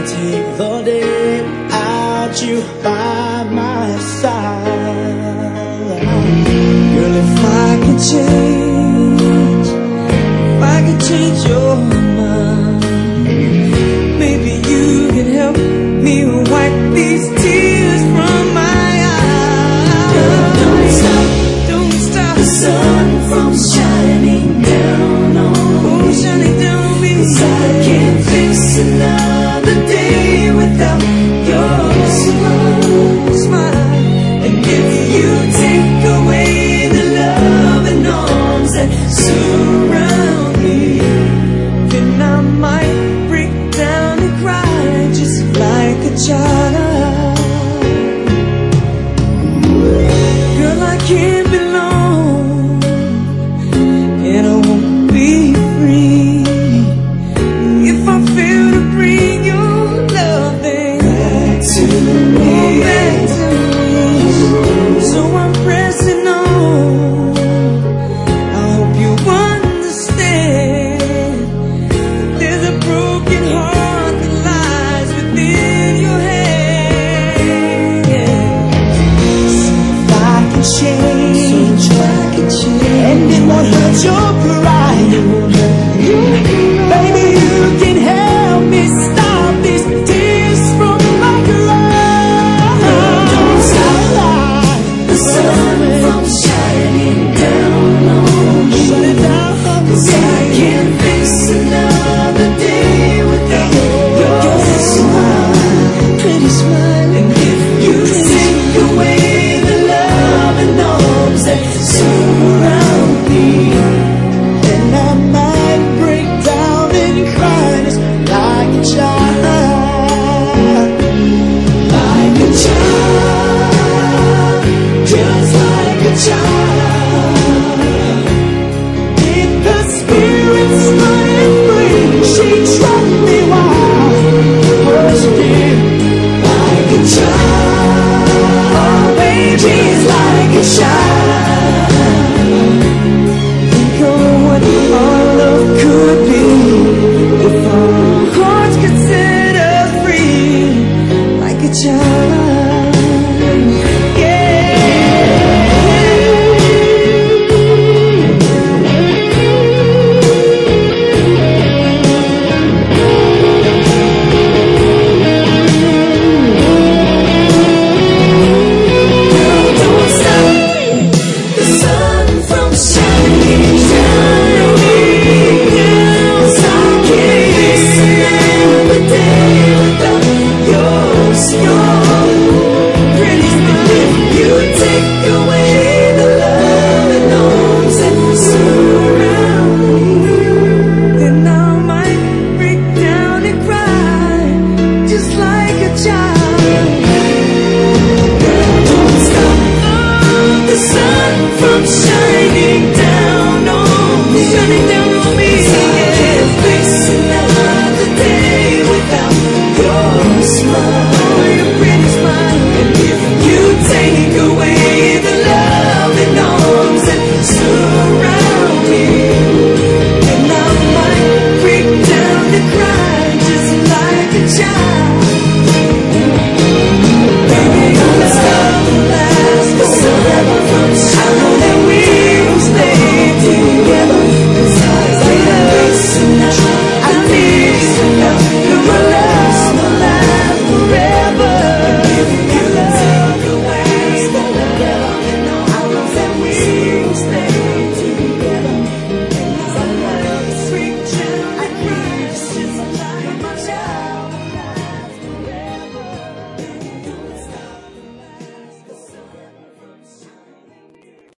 can't take the day without you by my side. Girl, if I could change your mind, maybe you could help me wipe these tears from my eyes. Don't stop the sun from shining down on me. 'Cause I can't face another day without your smile. And if you take away the love and arms that surround me, then I might break down and cry just like a child. Girl, I can't be alone, and I won't be free if I fail to bring your loving back to me. So I'm pressing on. I hope you understand that there's a broken heart that lies within your hand. So if I can change, and it won't hurt your pride, baby, you can help me stop these tears from my eyes. Don't stop the sun from shining down on me. 'Cause I can't face another day without your smile, pretty smile. And if you take away the love and arms that surround